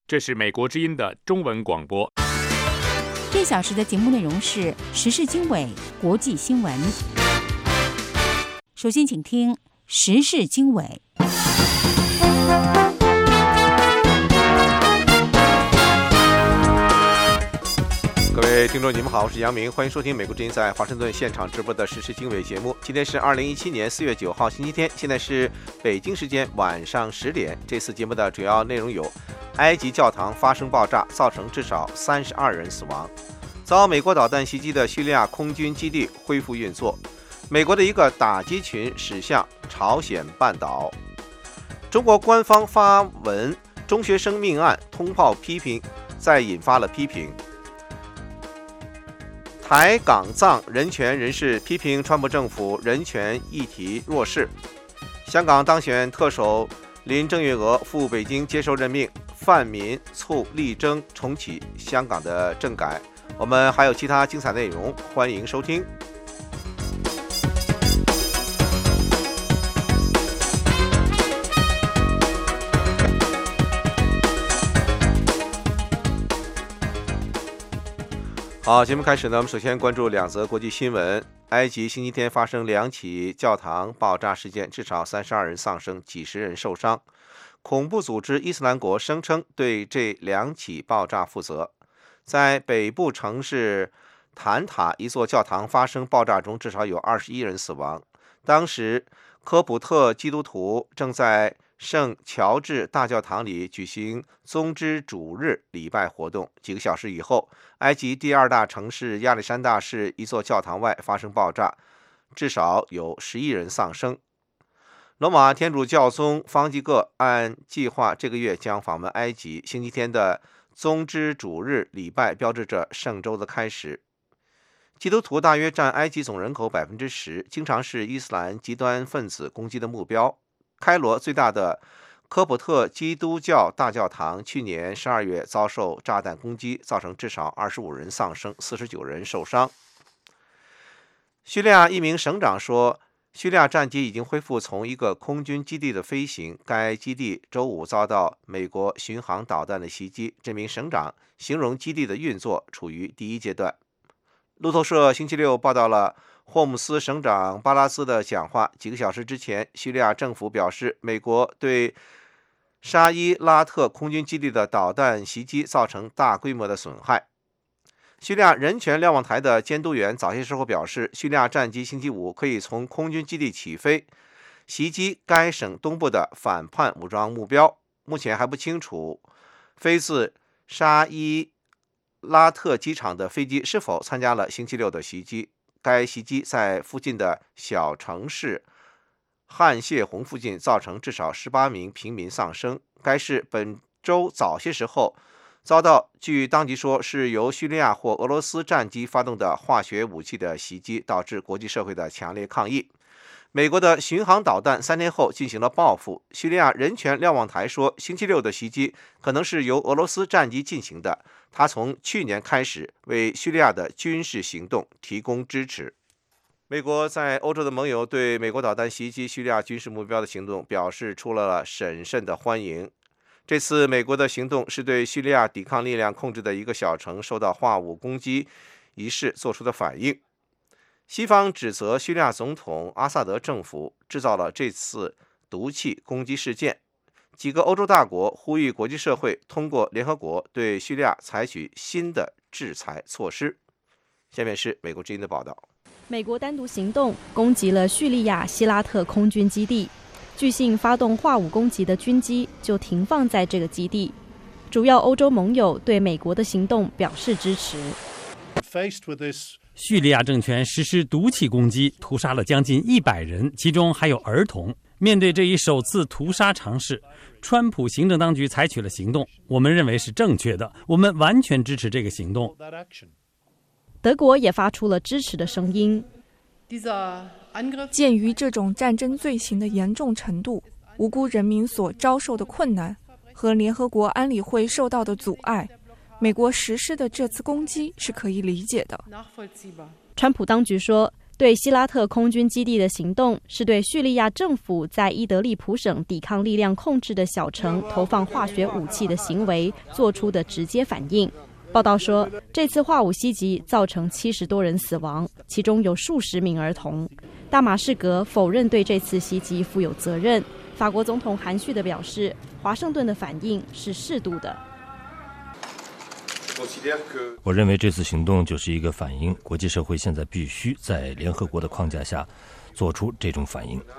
这是美国之音的中文广播。 这小时的节目内容是时事经纬、国际新闻。首先请听时事经纬。 各位听众，你们好，我是杨明，欢迎收听美国之音在华盛顿现场直播的时事经纬节目。今天是2017年4月9号星期天，现在是北京时间晚上10点。这次节目的主要内容有：埃及教堂发生爆炸，造成至少32人死亡；遭美国导弹袭击的叙利亚空军基地恢复运作；美国的一个打击群驶向朝鲜半岛；中国官方发文中学生命案通报批评，再引发了批评；台港藏人权人士批评川普政府人权议题弱势；香港当选特首林郑月娥赴北京接受任命，泛民促力争重启香港的政改。我们还有其他精彩内容，欢迎收听。好，节目开始呢，我们首先关注两则国际新闻。埃及星期天发生2起教堂爆炸事件，至少32人丧生，几十人受伤。恐怖组织伊斯兰国声称对这2起爆炸负责。在北部城市坦塔一座教堂发生爆炸中，至少有21人死亡。当时科普特基督徒正在圣乔治大教堂里举行宗之主日礼拜活动。几个小时以后，埃及第2大城市亚历山大市一座教堂外发生爆炸，至少有11人丧生。罗马天主教宗方济各按计划这个月将访问埃及。星期天的宗之主日礼拜标志着圣周的开始。基督徒大约占埃及总人口10%，经常是伊斯兰极端分子攻击的目标。开罗最大的科普特基督教大教堂去年12月遭受炸弹攻击，造成至少25人丧生，49人受伤。叙利亚一名省长说，叙利亚战机已经恢复从一个空军基地的飞行，该基地周五遭到美国巡航导弹的袭击。这名省长形容基地的运作处于第1阶段。路透社星期六报道了霍姆斯省长巴拉斯的讲话。几个小时之前，叙利亚政府表示，美国对沙伊拉特空军基地的导弹袭击造成大规模的损害。叙利亚人权瞭望台的监督员早些时候表示，叙利亚战机星期五可以从空军基地起飞，袭击该省东部的反叛武装目标。目前还不清楚飞自沙伊拉特机场的飞机是否参加了星期六的袭击。该袭击在附近的小城市汉谢洪附近造成至少18名平民丧生。该市本周早些时候遭到据当局说是由叙利亚或俄罗斯战机发动的化学武器的袭击，导致国际社会的强烈抗议。美国的巡航导弹3天后进行了报复。叙利亚人权瞭望台说，星期六的袭击可能是由俄罗斯战机进行的。他从去年开始为叙利亚的军事行动提供支持。美国在欧洲的盟友对美国导弹袭击叙利亚军事目标的行动表示出了审慎的欢迎。这次美国的行动是对叙利亚抵抗力量控制的一个小城受到化武攻击一事做出的反应。西方指责叙利亚总统阿萨德政府制造了这次毒气攻击事件。几个欧洲大国呼吁国际社会通过联合国对叙利亚采取新的制裁措施。下面是美国之音的报道。 美国单独行动攻击了叙利亚希拉特空军基地，据信发动化武攻击的军机就停放在这个基地。主要欧洲盟友对美国的行动表示支持。 叙利亚政权实施毒气攻击，屠杀了将近100人，其中还有儿童。面对这一首次屠杀尝试，川普行政当局采取了行动，我们认为是正确的，我们完全支持这个行动。 德国也发出了支持的声音。 鉴于这种战争罪行的严重程度、无辜人民所遭受的困难和联合国安理会受到的阻碍，美国实施的这次攻击是可以理解的。 川普当局说， 对希拉特空军基地的行动是对叙利亚政府在伊德利卜省抵抗力量控制的小城投放化学武器的行为做出的直接反应。报道说，这次化武袭击造成70多人死亡，其中有数十名儿童。大马士革否认对这次袭击负有责任。法国总统含蓄地表示，华盛顿的反应是适度的。 我认为这次行动就是一个反应，国际社会现在必须在联合国的框架下做出这种反应。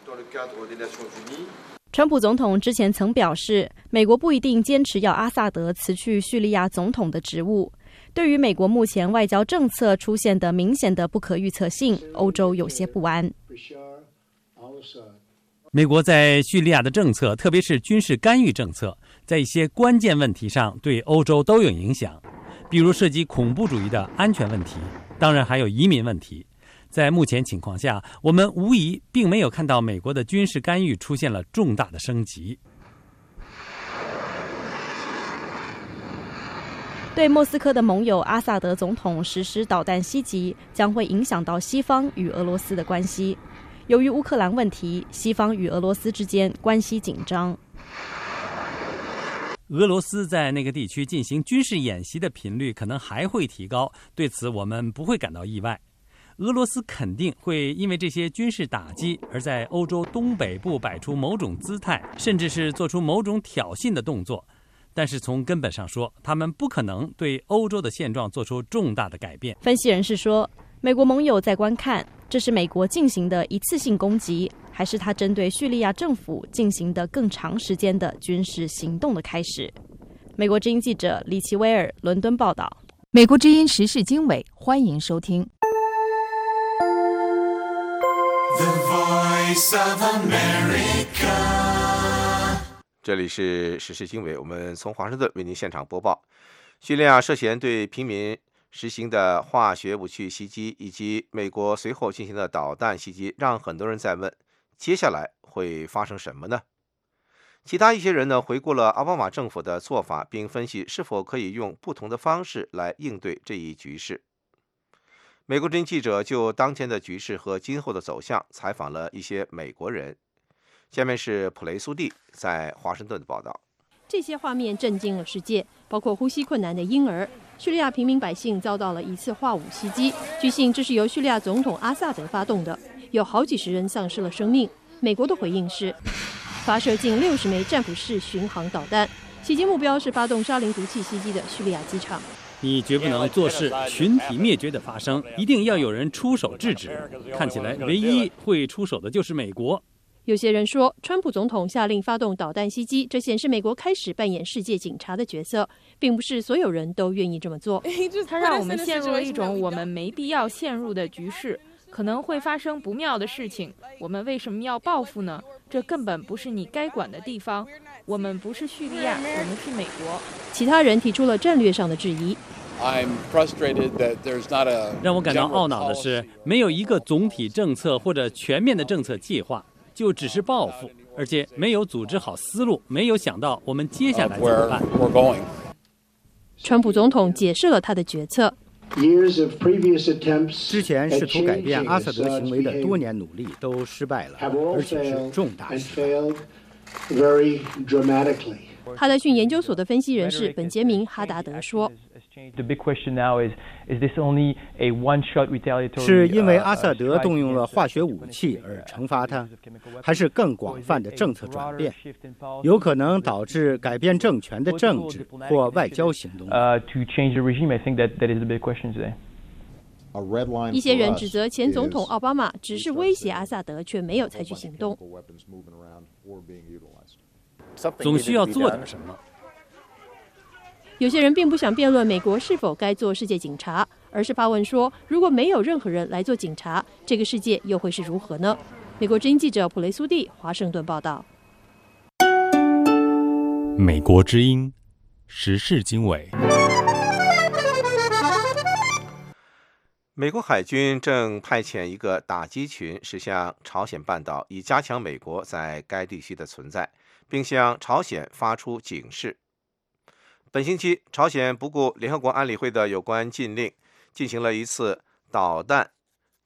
川普总统之前曾表示，美国不一定坚持要阿萨德辞去叙利亚总统的职务。对于美国目前外交政策出现的明显的不可预测性，欧洲有些不安。 美国在叙利亚的政策，特别是军事干预政策，在一些关键问题上对欧洲都有影响，比如涉及恐怖主义的安全问题，当然还有移民问题。在目前情况下，我们无疑并没有看到美国的军事干预出现了重大的升级。 对莫斯科的盟友阿萨德总统实施导弹袭击，将会影响到西方与俄罗斯的关系。由于乌克兰问题，西方与俄罗斯之间关系紧张。 俄罗斯在那个地区进行军事演习的频率可能还会提高，对此我们不会感到意外。俄罗斯肯定会因为这些军事打击而在欧洲东北部摆出某种姿态，甚至是做出某种挑衅的动作。但是从根本上说，他们不可能对欧洲的现状做出重大的改变。 分析人士说，美国盟友在观看，这是美国进行的一次性攻击，还是他针对叙利亚政府进行的更长时间的军事行动的开始？美国之音记者李奇威尔伦敦报道。 美国之音时事经纬，欢迎收听。 The Voice of America。 这里是时事经纬，我们从华盛顿为您现场播报。叙利亚涉嫌对平民实行的化学武器袭击，以及美国随后进行的导弹袭击，让很多人在问，接下来会发生什么呢？其他一些人呢，回顾了奥巴马政府的做法，并分析是否可以用不同的方式来应对这一局势。美国之音记者就当前的局势和今后的走向采访了一些美国人。下面是普雷苏蒂在华盛顿的报道。 这些画面震惊了世界，包括呼吸困难的婴儿。叙利亚平民百姓遭到了一次化武袭击，据信这是由叙利亚总统阿萨德发动的，有好几十人丧失了生命。美国的回应是发射近60枚战斧式巡航导弹，袭击目标是发动沙林毒气袭击的叙利亚机场。 你绝不能坐视群体灭绝的发生，一定要有人出手制止。看起来唯一会出手的就是美国。 有些人说，川普总统下令发动导弹袭击，这显示美国开始扮演世界警察的角色，并不是所有人都愿意这么做。 它让我们陷入了一种我们没必要陷入的局势，可能会发生不妙的事情。我们为什么要报复呢？这根本不是你该管的地方。我们不是叙利亚，我们是美国。 其他人提出了战略上的质疑。 让我感到懊恼的是，没有一个总体政策或者全面的政策计划，就只是报复，而且没有组织好思路，没有想到我们接下来怎么办。 川普总统解释了他的决策。 之前试图改变阿萨德行为的多年努力都失败了，而且是重大失败。 哈德逊研究所的分析人士本杰明·哈达德说， 是因为阿萨德动用了化学武器而惩罚他，还是更广泛的政策转变，有可能导致改变政权的政治或外交行动？ 一些人指责前总统奥巴马只是威胁阿萨德，却没有采取行动。 总需要做点什么。 有些人并不想辩论美国是否该做世界警察，而是发问说，如果没有任何人来做警察，这个世界又会是如何呢？美国之音记者普雷苏蒂华盛顿报道。 美国之音时事经纬。 美国海军正派遣一个打击群驶向朝鲜半岛，以加强美国在该地区的存在，并向朝鲜发出警示。本星期，朝鲜不顾联合国安理会的有关禁令，进行了一次导弹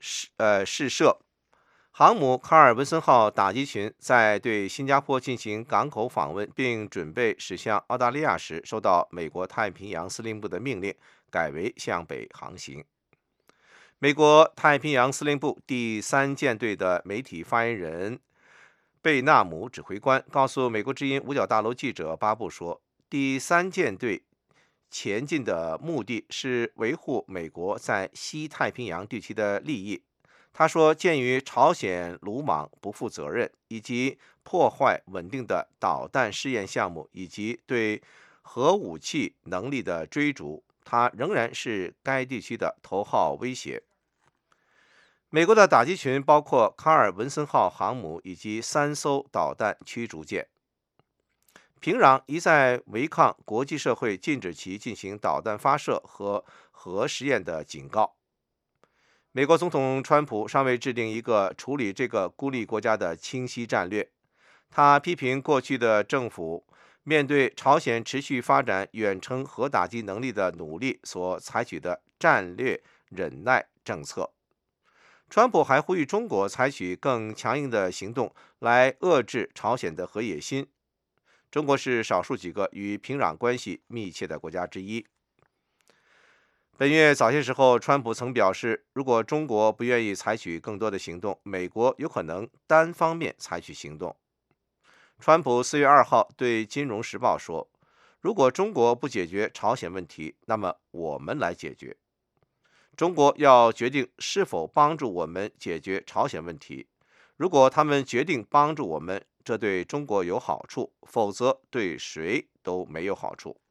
试射。航母卡尔文森号打击群在对新加坡进行港口访问并准备驶向澳大利亚时，收到美国太平洋司令部的命令，改为向北航行。美国太平洋司令部第3舰队的媒体发言人贝纳姆指挥官告诉美国之音五角大楼记者巴布说，第3舰队前进的目的是维护美国在西太平洋地区的利益。他说，鉴于朝鲜鲁莽不负责任以及破坏稳定的导弹试验项目以及对核武器能力的追逐，它仍然是该地区的头号威胁。美国的打击群包括卡尔文森号航母以及3艘导弹驱逐舰。平壤一再违抗国际社会禁止其进行导弹发射和核实验的警告。美国总统川普尚未制定一个处理这个孤立国家的清晰战略。他批评过去的政府面对朝鲜持续发展远程核打击能力的努力所采取的战略忍耐政策。川普还呼吁中国采取更强硬的行动来遏制朝鲜的核野心。中国是少数几个与平壤关系密切的国家之一。本月早些时候，川普曾表示，如果中国不愿意采取更多的行动，美国有可能单方面采取行动。川普4月2号对《金融时报》说，如果中国不解决朝鲜问题，那么我们来解决。中国要决定是否帮助我们解决朝鲜问题。如果他们决定帮助我们，这对中国有好处，否则对谁都没有好处。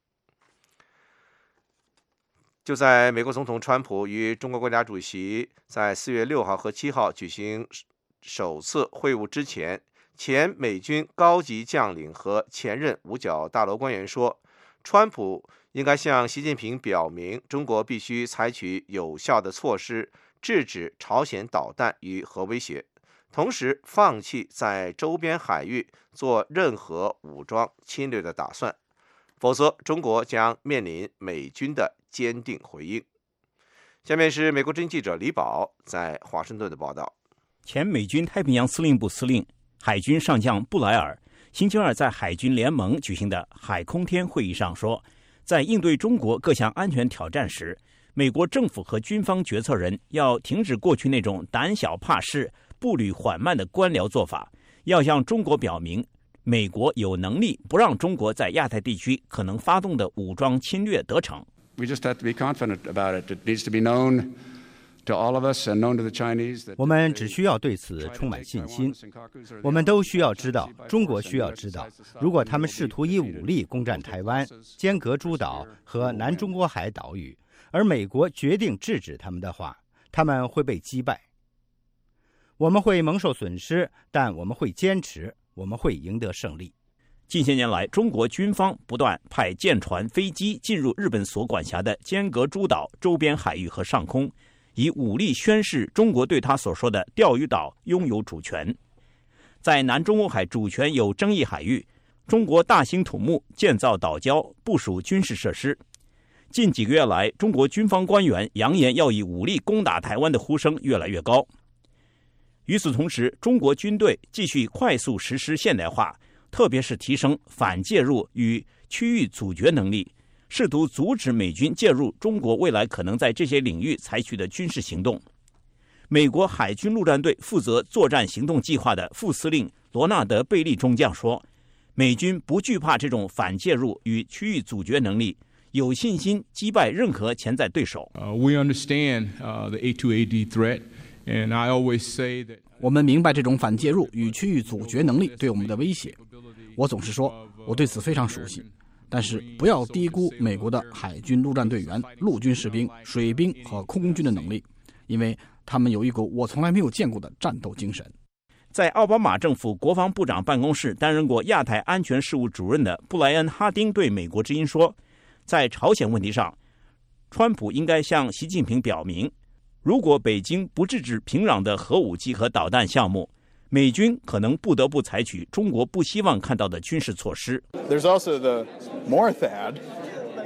就在美国总统川普与中国国家主席在4月6号和7号举行首次会晤之前，前美军高级将领和前任五角大楼官员说，川普应该向习近平表明，中国必须采取有效的措施，制止朝鲜导弹与核威胁，同时放弃在周边海域做任何武装侵略的打算，否则中国将面临美军的坚定回应。下面是美国之音记者李宝在华盛顿的报道。 前美军太平洋司令部司令、海军上将布莱尔星期二在海军联盟举行的海空天会议上说，在应对中国各项安全挑战时，美国政府和军方决策人要停止过去那种胆小怕事、步履缓慢的官僚做法，要向中国表明，美国有能力不让中国在亚太地区可能发动的武装侵略得逞。 We just have to be confident about it. It needs to be known to all of us and known to the Chinese. 我们只需要对此充满信心。我们都需要知道，中国需要知道，如果他们试图以武力攻占台湾、尖阁诸岛和南中国海岛屿，而美国决定制止他们的话，他们会被击败。我们会蒙受损失，但我们会坚持，我们会赢得胜利。 近些年来，中国军方不断派舰船、飞机进入日本所管辖的尖阁诸岛周边海域和上空，以武力宣示中国对他所说的钓鱼岛拥有主权。在南中国海主权有争议海域，中国大兴土木建造岛礁，部署军事设施。近几个月来，中国军方官员扬言要以武力攻打台湾的呼声越来越高。与此同时，中国军队继续快速实施现代化，特别是提升反介入与区域阻绝能力，试图阻止美军介入中国未来可能在这些领域采取的军事行动。美国海军陆战队负责作战行动计划的副司令罗纳德·贝利中将说，美军不惧怕这种反介入与区域阻绝能力，有信心击败任何潜在对手。 We understand the A2AD threat, and I always say that 我们明白这种反介入与区域阻绝能力对我们的威胁。我总是说，我对此非常熟悉。但是不要低估美国的海军陆战队员、陆军士兵、水兵和空军的能力，因为他们有一股我从来没有见过的战斗精神。 在奥巴马政府国防部长办公室担任过亚太安全事务主任的布莱恩·哈丁对美国之音说，在朝鲜问题上，川普应该向习近平表明，如果北京不制止平壤的核武器和导弹项目，美军可能不得不采取中国不希望看到的军事措施。 There's also the more THAAD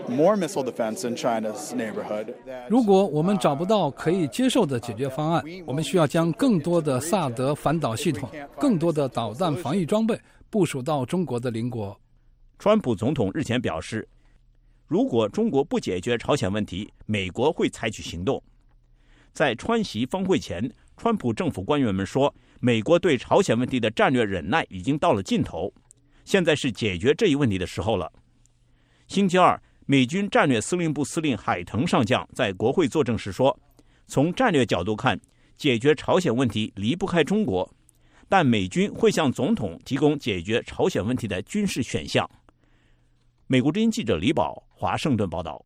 more missile defense in China's neighborhood. 如果我们找不到可以接受的解决方案，我们需要将更多的萨德反导系统、更多的导弹防御装备部署到中国的邻国。 川普总统日前表示，如果中国不解决朝鲜问题，美国会采取行动。在川习峰会前，川普政府官员们说，美国对朝鲜问题的战略忍耐已经到了尽头，现在是解决这一问题的时候了。星期二，美军战略司令部司令海腾上将在国会作证时说，从战略角度看，解决朝鲜问题离不开中国，但美军会向总统提供解决朝鲜问题的军事选项。美国之音记者李宝华盛顿报道。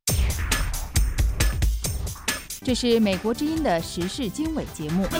这是美国之音的时事经纬节目。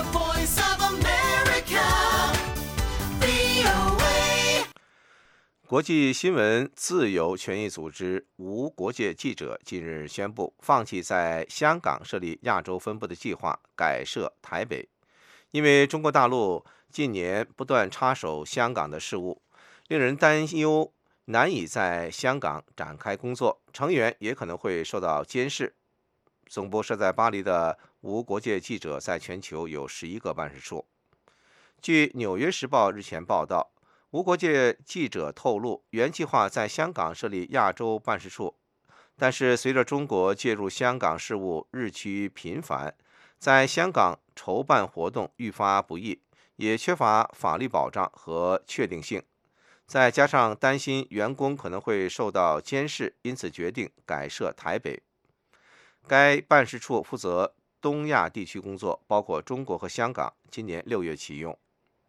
国际新闻自由权益组织无国界记者近日宣布，放弃在香港设立亚洲分部的计划，改设台北。因为中国大陆近年不断插手香港的事务，令人担忧难以在香港展开工作，成员也可能会受到监视。总部设在巴黎的无国界记者在全球有11个办事处。据《纽约时报》日前报道，无国界记者透露，原计划在香港设立亚洲办事处，但是随着中国介入香港事务日趋频繁，在香港筹办活动愈发不易，也缺乏法律保障和确定性。再加上担心员工可能会受到监视，因此决定改设台北。该办事处负责东亚地区工作，包括中国和香港，今年6月启用。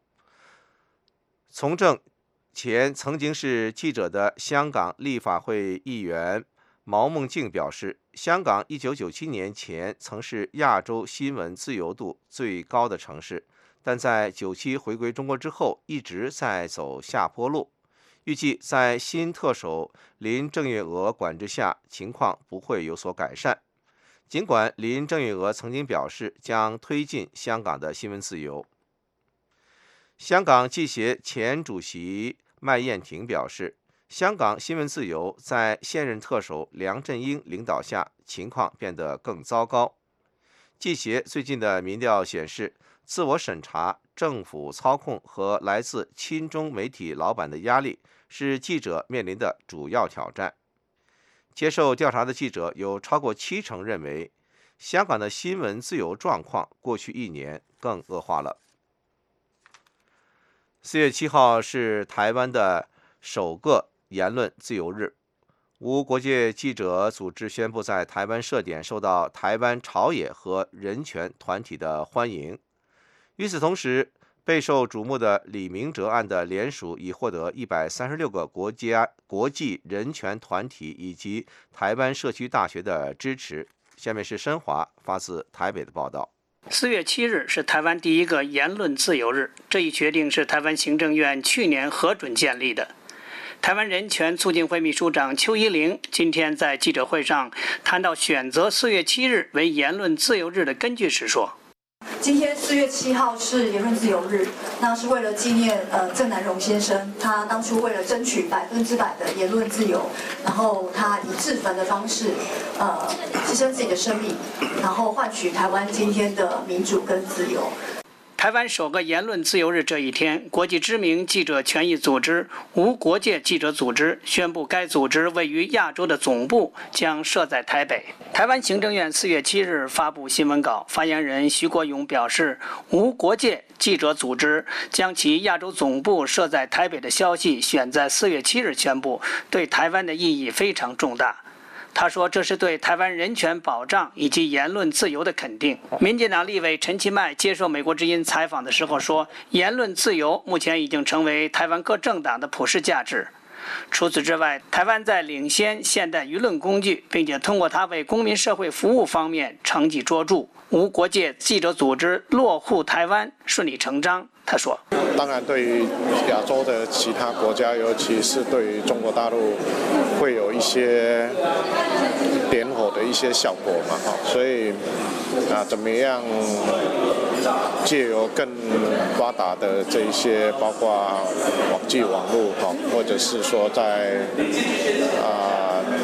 从政前曾经是记者的香港立法会议员毛孟静表示，香港1997年前曾是亚洲新闻自由度最高的城市，但在97回归中国之后一直在走下坡路。预计在新特首林郑月娥管制下，情况不会有所改善。尽管林郑月娥曾经表示将推进香港的新闻自由。香港记协前主席麦燕庭表示，香港新闻自由在现任特首梁振英领导下情况变得更糟糕。记协最近的民调显示，自我审查、政府操控和来自亲中媒体老板的压力是记者面临的主要挑战。接受调查的记者有超过70%认为，香港的新闻自由状况过去1年更恶化了。4月7号是台湾的首个言论自由日，无国界记者组织宣布在台湾设点，受到台湾朝野和人权团体的欢迎。与此同时，备受瞩目的李明哲案的联署已获得136个国际人权团体以及台湾社区大学的支持。下面是申华发自台北的报道。 4月7日是台湾第一个言论自由日，这一决定是台湾行政院去年核准建立的。台湾人权促进会秘书长邱依玲今天在记者会上谈到选择4月7日为言论自由日的根据时说， 今天4月7号是言论自由日，那是为了纪念郑南榕先生，他当初为了争取100%的言论自由，然后他以自焚的方式牺牲自己的生命，然后换取台湾今天的民主跟自由。 台湾首个言论自由日这一天，国际知名记者权益组织无国界记者组织宣布，该组织位于亚洲的总部将设在台北。台湾行政院4月7日发布新闻稿，发言人徐国勇表示，无国界记者组织将其亚洲总部设在台北的消息选在4月7日宣布，对台湾的意义非常重大。他说，这是对台湾人权保障以及言论自由的肯定。民进党立委陈其迈接受美国之音采访的时候说，言论自由目前已经成为台湾各政党的普世价值。除此之外，台湾在领先现代舆论工具，并且通过它为公民社会服务方面成绩卓著。无国界记者组织落户台湾顺理成章。他说， 当然对于亚洲的其他国家，尤其是对于中国大陆，会有一些点火的一些效果嘛，所以怎么样借由更发达的这一些，包括网际网络或者是说在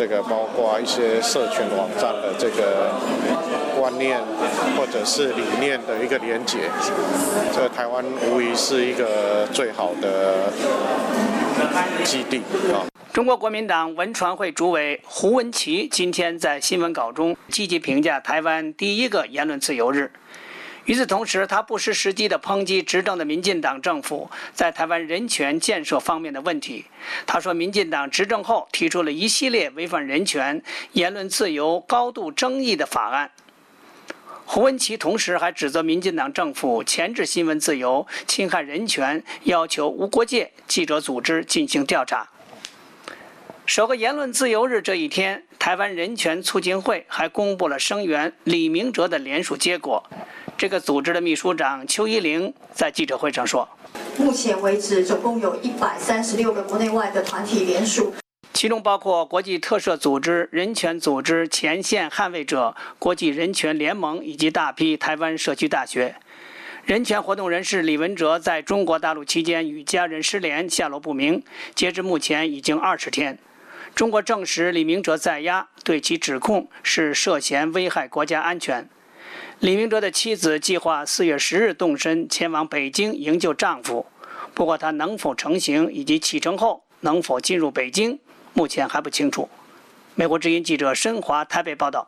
这个包括一些社群网站的这个观念或者是理念的一个连结。这个台湾无疑是一个最好的基地啊。 中国国民党文传会主委胡文琦今天在新闻稿中积极评价台湾第一个言论自由日。与此同时，他不失时机地抨击执政的民进党政府在台湾人权建设方面的问题。他说，民进党执政后提出了一系列违反人权、言论自由高度争议的法案。胡文琦同时还指责民进党政府钳制新闻自由、侵害人权，要求无国界记者组织进行调查。首个言论自由日这一天，台湾人权促进会还公布了声援李明哲的联署结果。这个组织的秘书长邱依玲在记者会上说， 目前为止总共有136个国内外的团体联署， 其中包括国际特赦组织、人权组织、前线捍卫者、国际人权联盟以及大批台湾社区大学。人权活动人士李文哲在中国大陆期间与家人失联，下落不明，截至目前已经20天。中国证实李明哲在押，对其指控是涉嫌危害国家安全。李明哲的妻子计划4月10日动身前往北京营救丈夫，不过他能否成行以及启程后能否进入北京，目前还不清楚。美国之音记者申华台北报道。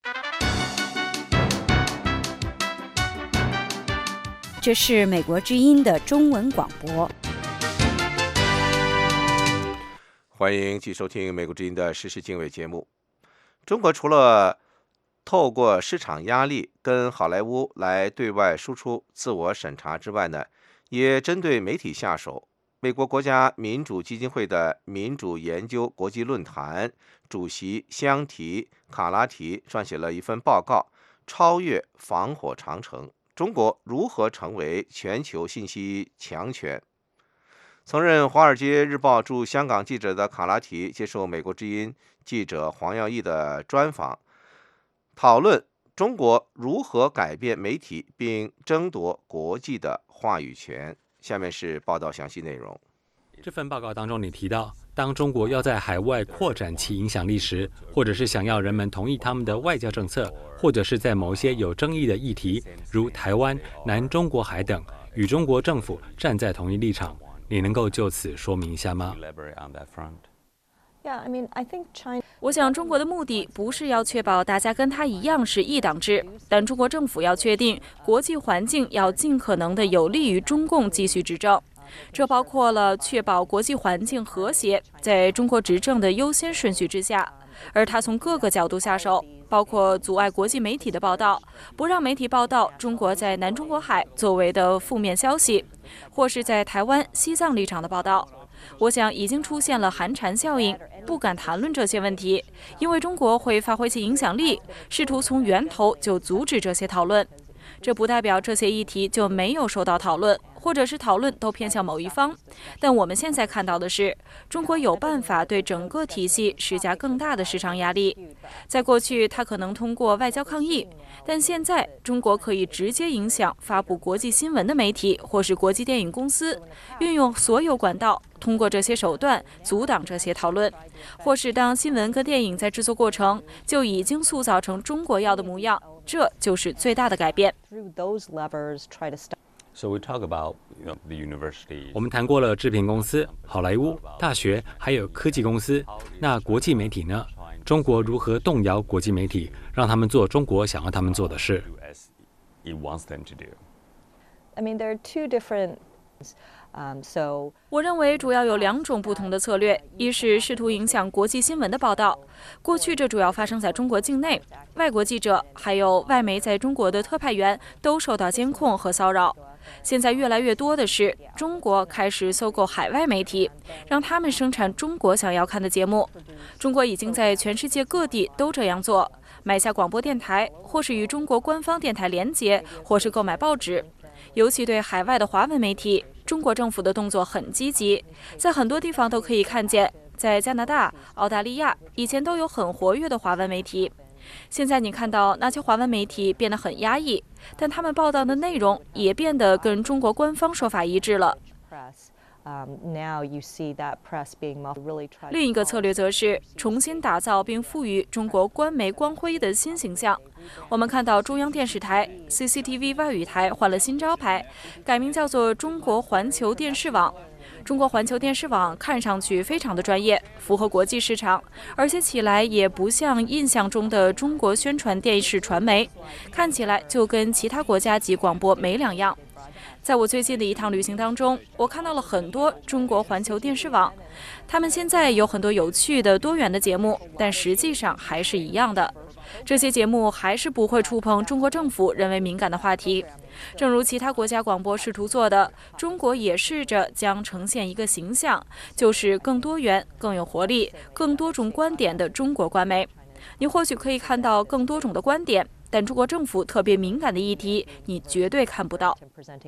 这是美国之音的中文广播。 欢迎继续收听美国之音的时事经纬节目。中国除了透过市场压力跟好莱坞来对外输出自我审查之外呢，也针对媒体下手。美国国家民主基金会的民主研究国际论坛主席香缇卡拉提撰写了一份报告，超越防火长城：中国如何成为全球信息强权。曾任《华尔街日报》驻香港记者的卡拉提接受美国之音记者黄耀义的专访，讨论中国如何改变媒体并争夺国际的话语权。下面是报道详细内容。 这份报告当中，你提到，当中国要在海外扩展其影响力时，或者是想要人们同意他们的外交政策，或者是在某些有争议的议题，如台湾、南中国海等，与中国政府站在同一立场。你能够就此说明一下吗？ 我想中国的目的不是要确保大家跟他一样是一党制，但中国政府要确定国际环境要尽可能的有利于中共继续执政。这包括了确保国际环境和谐在中国执政的优先顺序之下，而他从各个角度下手，包括阻碍国际媒体的报道，不让媒体报道中国在南中国海作为的负面消息，或是在台湾、西藏立场的报道。我想已经出现了寒蝉效应，不敢谈论这些问题，因为中国会发挥其影响力，试图从源头就阻止这些讨论。这不代表这些议题就没有受到讨论，或者是讨论都偏向某一方。但我们现在看到的是，中国有办法对整个体系施加更大的市场压力。在过去，它可能通过外交抗议，但现在中国可以直接影响发布国际新闻的媒体或是国际电影公司，运用所有管道，通过这些手段阻挡这些讨论，或是当新闻跟电影在制作过程就已经塑造成中国要的模样，这就是最大的改变。 我们谈过了制片公司、好莱坞、大学，还有科技公司。那国际媒体呢？中国如何动摇国际媒体，让他们做中国想要他们做的事？ 我认为主要有2种不同的策略，一是试图影响国际新闻的报道，过去这主要发生在中国境内，外国记者还有外媒在中国的特派员都受到监控和骚扰。现在越来越多的是中国开始搜购海外媒体，让他们生产中国想要看的节目。中国已经在全世界各地都这样做，买下广播电台，或是与中国官方电台连接，或是购买报纸。尤其对海外的华文媒体，中国政府的动作很积极，在很多地方都可以看见，在加拿大、澳大利亚以前都有很活跃的华文媒体。现在你看到那些华文媒体变得很压抑，但他们报道的内容也变得跟中国官方说法一致了。 另一个策略则是重新打造并赋予中国官媒光辉的新形象。我们看到中央电视台 CCTV 外语台换了新招牌，改名叫做中国环球电视网。中国环球电视网看上去非常的专业，符合国际市场，而且起来也不像印象中的中国宣传电视传媒，看起来就跟其他国家级广播没两样。在我最近的一趟旅行当中，我看到了很多中国环球电视网，他们现在有很多有趣的多元的节目，但实际上还是一样的。这些节目还是不会触碰中国政府认为敏感的话题。正如其他国家广播试图做的，中国也试着将呈现一个形象，就是更多元、更有活力、更多种观点的中国官媒。你或许可以看到更多种的观点，但中国政府特别敏感的议题，你绝对看不到。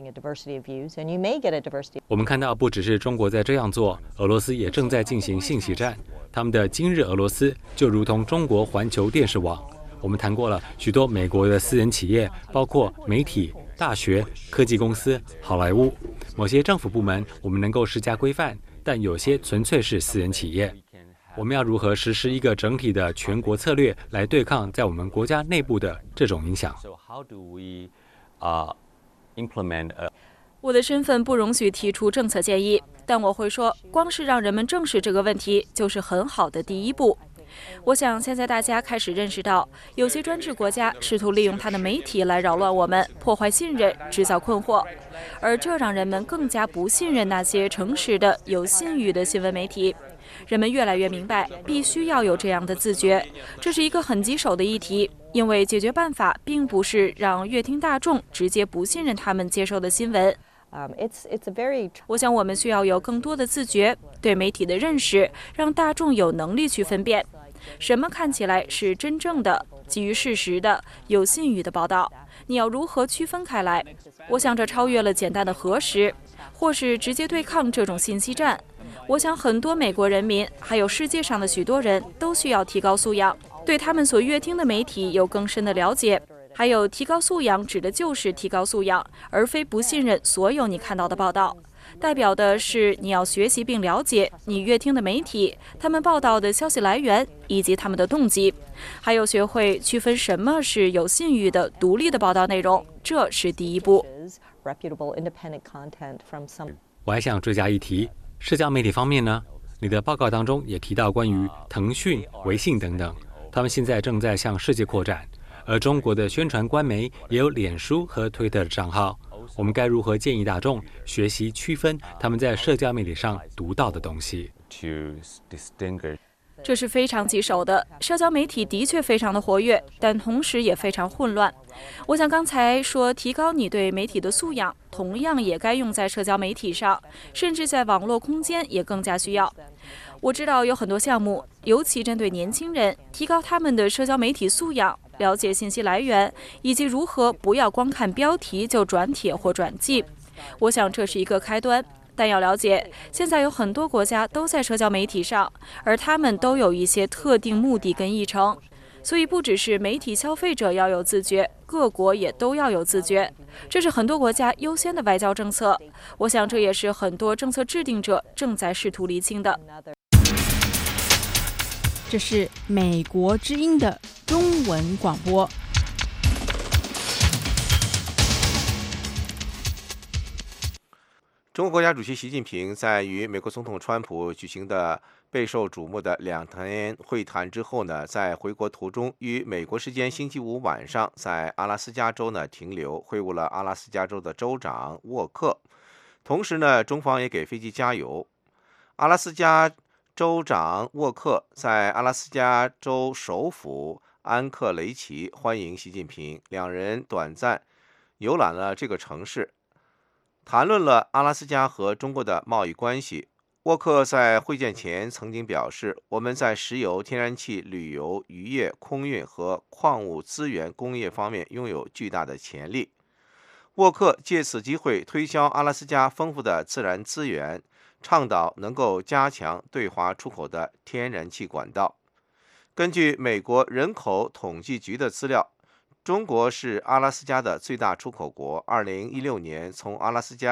我们看到，不只是中国在这样做，俄罗斯也正在进行信息战。他们的今日俄罗斯就如同中国环球电视网。我们谈过了许多美国的私人企业，包括媒体、大学、科技公司、好莱坞。某些政府部门我们能够施加规范，但有些纯粹是私人企业。我们要如何实施一个整体的全国策略来对抗在我们国家内部的这种影响？ 我的身份不容许提出政策建议，但我会说，光是让人们正视这个问题就是很好的第一步。我想现在大家开始认识到，有些专制国家试图利用它的媒体来扰乱我们，破坏信任，制造困惑，而这让人们更加不信任那些诚实的、有信誉的新闻媒体。人们越来越明白，必须要有这样的自觉，这是一个很棘手的议题，因为解决办法并不是让乐听大众直接不信任他们接受的新闻。我想我们需要有更多的自觉，对媒体的认识，让大众有能力去分辨什么看起来是真正的、基于事实的、有信誉的报道，你要如何区分开来？我想这超越了简单的核实，或是直接对抗这种信息战。我想很多美国人民，还有世界上的许多人都需要提高素养，对他们所阅听的媒体有更深的了解。还有提高素养指的就是提高素养，而非不信任所有你看到的报道。代表的是你要学习并了解你阅听的媒体，他们报道的消息来源以及他们的动机，还有学会区分什么是有信誉的独立的报道内容，这是第一步。 我还想追加一提，社交媒体方面呢，你的报告当中也提到关于腾讯、微信等等，他们现在正在向世界扩展，而中国的宣传官媒也有脸书和推特的账号。我们该如何建议大众学习区分他们在社交媒体上读到的东西？ 这是非常棘手的。社交媒体的确非常的活跃，但同时也非常混乱。我想刚才说提高你对媒体的素养，同样也该用在社交媒体上，甚至在网络空间也更加需要。我知道有很多项目，尤其针对年轻人，提高他们的社交媒体素养，了解信息来源，以及如何不要光看标题就转帖或转寄。我想这是一个开端。但要了解，现在有很多国家都在社交媒体上，而他们都有一些特定目的跟议程，所以不只是媒体消费者要有自觉，各国也都要有自觉。这是很多国家优先的外交政策，我想这也是很多政策制定者正在试图厘清的。 这是美国之音的中文广播。 中国国家主席习近平在与美国总统川普举行的备受瞩目的2天会谈之后呢，在回国途中于美国时间星期五晚上在阿拉斯加州呢停留，会晤了阿拉斯加州的州长沃克。同时呢，中方也给飞机加油。阿拉斯加州长沃克在阿拉斯加州首府安克雷奇欢迎习近平，两人短暂游览了这个城市，谈论了阿拉斯加和中国的贸易关系。沃克在会见前曾经表示，我们在石油、天然气、旅游、渔业、空运和矿物资源工业方面拥有巨大的潜力。沃克借此机会推销阿拉斯加丰富的自然资源，倡导能够加强对华出口的天然气管道。根据美国人口统计局的资料，中国是阿拉斯加的最大出口国。2016年，从阿拉斯加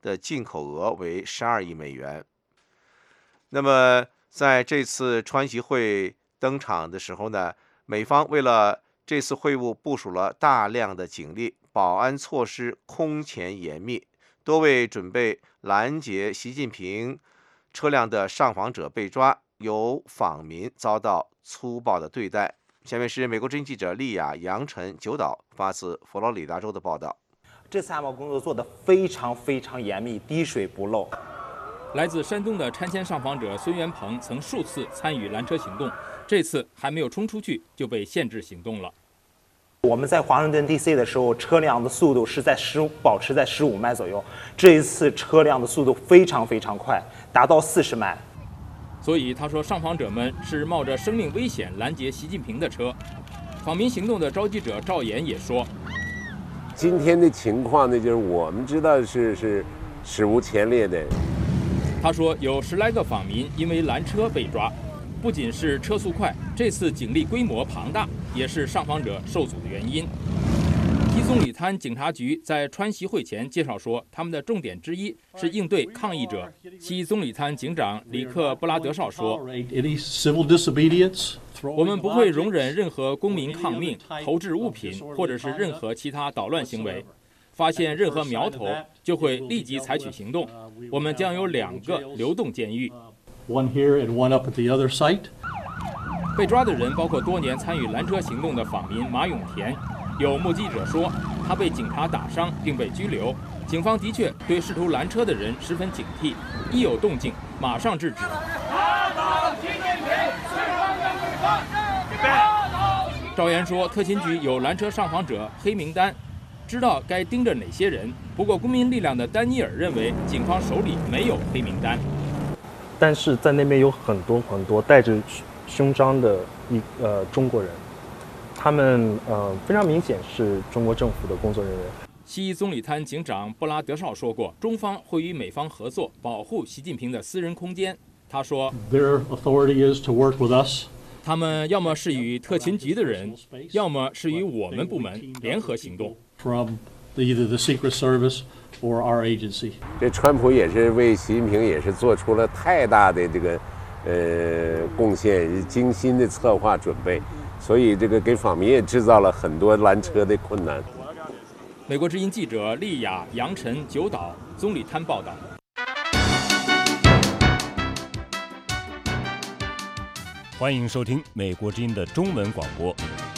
的进口额为12亿美元。那么在这次川习会登场的时候呢，美方为了这次会晤部署了大量的警力，保安措施空前严密，多位准备拦截习近平车辆的上访者被抓，有访民遭到粗暴的对待。下面是美国之音记者丽亚、杨晨、九岛发自佛罗里达州的报道。 这次安保工作做得非常严密，滴水不漏。 来自山东的参签上访者孙元鹏曾数次参与拦车行动，这次还没有冲出去就被限制行动了。 我们在华盛顿 DC 的时候，车辆的速度是保持在15迈左右，这一次车辆的速度非常快，达到40迈。 所以他说，上访者们是冒着生命危险拦截习近平的车。访民行动的召集者赵岩也说， 今天的情况呢，就是我们知道是史无前例的。 他说，有10来个访民因为拦车被抓，不仅是车速快，这次警力规模庞大，也是上访者受阻的原因。西宗里滩警察局在川习会前介绍说，他们的重点之一是应对抗议者。西宗里滩警长里克·布拉德绍说，我们不会容忍任何公民抗命、投掷物品或者是任何其他捣乱行为。发现任何苗头，就会立即采取行动。我们将有2个流动监狱。被抓的人包括多年参与拦车行动的访民马永田。有目击者说，他被警察打伤并被拘留。警方的确对试图拦车的人十分警惕，一有动静马上制止。赵岩说，特勤局有拦车上访者黑名单，知道该盯着哪些人。不过，公民力量的丹尼尔认为，警方手里没有黑名单。 但是在那边有很多带着胸章的中国人，他们非常明显是中国政府的工作人员。 西宗里滩警长布拉德绍说过，中方会与美方合作，保护习近平的私人空间。他说 ，Their authority is to work with us. 他们要么是与特勤局的人，要么是与我们部门联合行动。 From either the Secret Service or our agency. 这川普也是为习近平也是做出了太大的这个贡献，精心的策划准备，所以这个给访民也制造了很多拦车的困难。 美国之音记者丽亚、杨晨、九岛宗里滩报道。 欢迎收听美国之音的中文广播。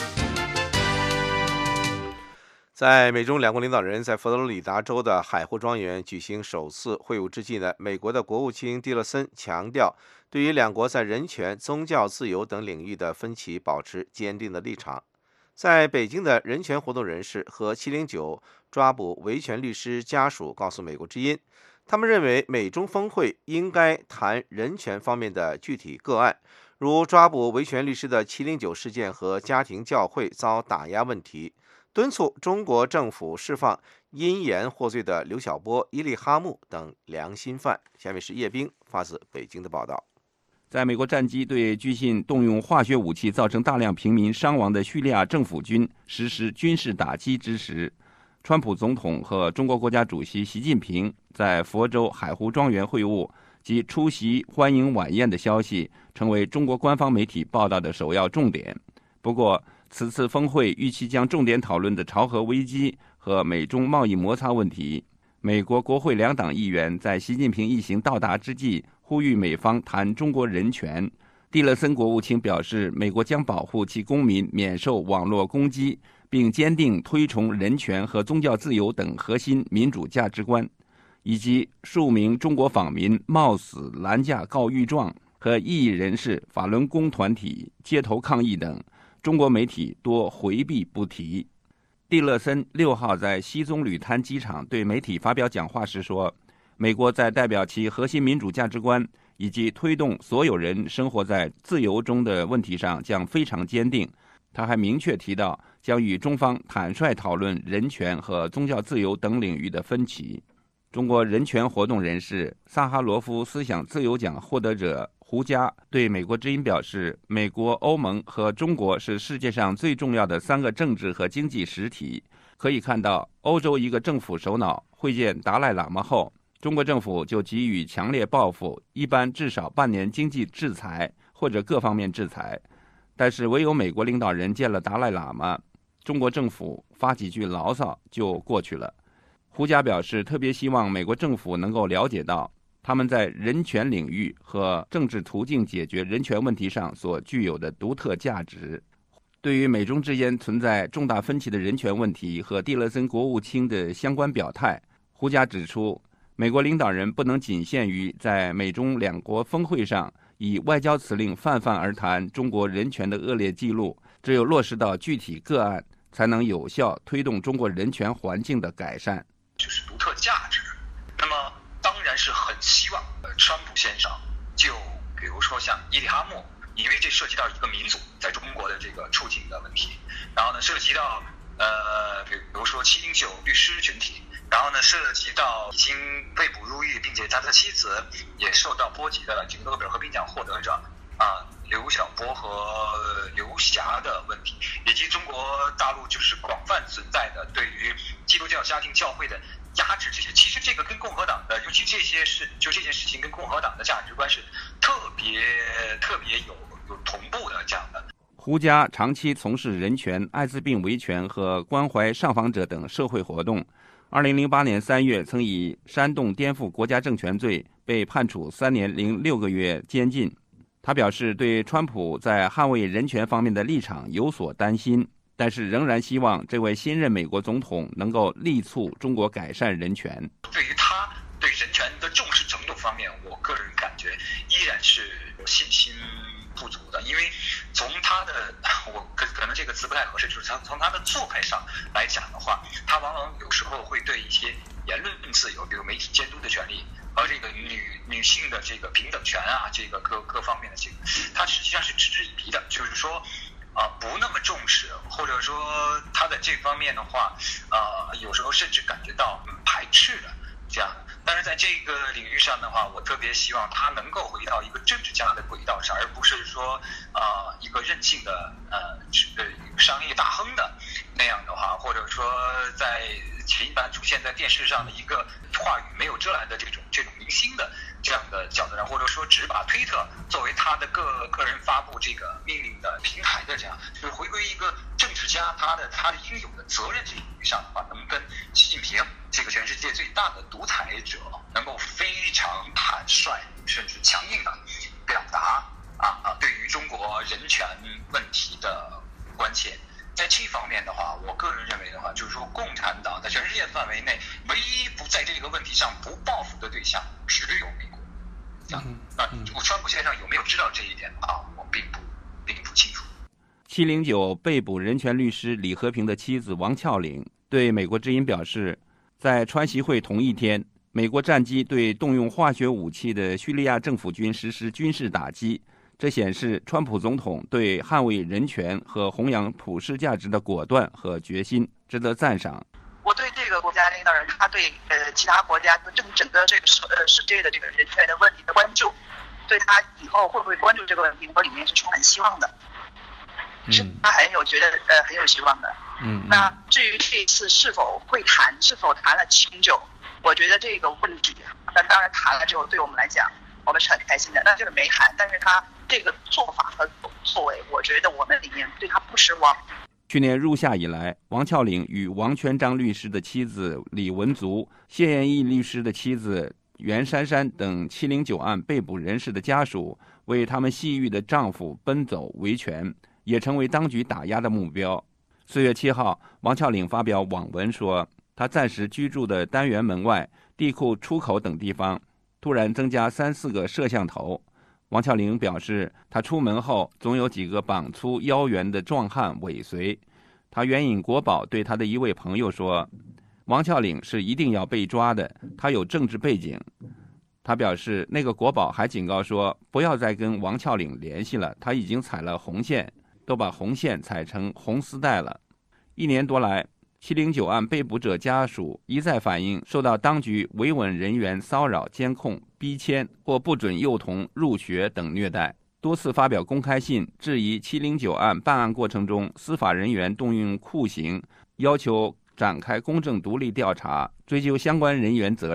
在美中两国领导人在佛罗里达州的海湖庄园举行首次会晤之际呢，美国的国务卿蒂勒森强调，对于两国在人权、宗教自由等领域的分歧保持坚定的立场。在北京的人权活动人士和709抓捕维权律师家属告诉美国之音，他们认为美中峰会应该谈人权方面的具体个案，如抓捕维权律师的709事件和家庭教会遭打压问题，敦促中国政府释放因言获罪的刘晓波、伊利哈木等良心犯。下面是叶冰发自北京的报道。 在美国战机对据信动用化学武器造成大量平民伤亡的叙利亚政府军实施军事打击之时，川普总统和中国国家主席习近平在佛州海湖庄园会晤及出席欢迎晚宴的消息成为中国官方媒体报道的首要重点。不过，此次峰会预期将重点讨论的朝核危机和美中贸易摩擦问题。美国国会两党议员在习近平一行到达之际，呼吁美方谈中国人权。蒂勒森国务卿表示，美国将保护其公民免受网络攻击，并坚定推崇人权和宗教自由等核心民主价值观。以及数名中国访民冒死拦架告御状和异议人士、法轮功团体街头抗议等，中国媒体多回避不提。蒂勒森6号在西宗旅滩机场对媒体发表讲话时说，美国在代表其核心民主价值观以及推动所有人生活在自由中的问题上将非常坚定。他还明确提到，将与中方坦率讨论人权和宗教自由等领域的分歧。中国人权活动人士、萨哈罗夫思想自由奖获得者胡佳对美国之音表示，美国、欧盟和中国是世界上最重要的3个政治和经济实体。可以看到，欧洲一个政府首脑会见达赖喇嘛后， 中国政府就给予强烈报复，一般至少半年经济制裁或者各方面制裁。但是唯有美国领导人见了达赖喇嘛，中国政府发几句牢骚就过去了。胡佳表示，特别希望美国政府能够了解到他们在人权领域和政治途径解决人权问题上所具有的独特价值。对于美中之间存在重大分歧的人权问题和蒂勒森国务卿的相关表态，胡佳指出，美国领导人不能仅限于在美中两国峰会上以外交辞令泛泛而谈中国人权的恶劣记录，只有落实到具体个案，才能有效推动中国人权环境的改善。 就是独特价值。那么当然是很希望川普先生就比如说像伊利哈木，因为这涉及到一个民族在中国的这个处境的问题，然后呢涉及到比如说709律师群体，然后呢涉及到已经被捕入狱并且他的妻子也受到波及的这个诺贝尔和平奖获得者刘晓波和刘霞的问题，以及中国大陆就是广泛存在的对于基督教家庭教会的压制，这些其实这个跟共和党的，尤其这件事情跟共和党的价值观是特别有同步的这样的。 胡佳长期从事人权、艾滋病维权和关怀上访者等社会活动。2008年3月，曾以煽动颠覆国家政权罪被判处3年0.6个月监禁。他表示，对川普在捍卫人权方面的立场有所担心，但是仍然希望这位新任美国总统能够力促中国改善人权。 对于他对人权的重视程度方面，我个人感觉依然是有信心不足的，因为从他的可能这个词不太合适，就是从他的做派上来讲的话，他往往有时候会对一些言论自由，比如媒体监督的权利和这个女性的这个平等权这个各方面的这个，他实际上是嗤之以鼻的，就是说不那么重视，或者说他在这方面的话有时候甚至感觉到排斥的这样。但是在这个领域上的话，我特别希望他能够回到一个政治家的轨道上，而不是说一个任性的商业大亨的那样的话，或者说在频繁出现在电视上的一个话语没有遮拦的这种明星的这样的角度上，或者说只把推特作为他的个人发布这个命令的平台的这样，就是回归一个政治家他的应有的责任这一领域上的话，能跟习近平这个全世界最大的独裁者能够非常坦率甚至强硬的表达对于中国人权问题的关切。在这方面的话，我个人认为的话，就是说共产党在全世界范围内唯一不在这个问题上不报复的对象只有美国。川普先生有没有知道这一点我并不清楚。 709被捕人权律师李和平的妻子王峭岭对美国之音表示，在川习会同一天，美国战机对动用化学武器的叙利亚政府军实施军事打击，这显示川普总统对捍卫人权和弘扬普世价值的果断和决心，值得赞赏。 我对这个国家领导人，他对其他国家整个这个世界的这个人权的问题的关注，对他以后会不会关注这个问题，我里面是充满希望的。是他很有希望的。那至于这一次是否谈了709，我觉得这个问题，那当然谈了之后，对我们来讲，我们是很开心的。那就是没谈，但是他这个做法和作为，我觉得我们里面对他不失望。 去年入夏以来，王峭岭与王全璋律师的妻子李文足、谢艳义律师的妻子袁姗姗等709案被捕人士的家属为他们系狱的丈夫奔走维权，也成为当局打压的目标。4月7号，王峭岭发表网文说，他暂时居住的单元门外、地库出口等地方突然增加3-4个摄像头。王峭岭表示，他出门后总有几个膀粗腰圆的壮汉尾随。他援引国宝对他的一位朋友说，王峭岭是一定要被抓的，他有政治背景。他表示，那个国宝还警告说，不要再跟王峭岭联系了，他已经踩了红线，都把红线踩成红丝带了。1年多来，709案被捕者家属一再反映受到当局维稳人员骚扰、监控、逼迁或不准幼童入学等虐待，多次发表公开信质疑709案办案过程中司法人员动用酷刑，要求展开公正独立调查，追究相关人员责任，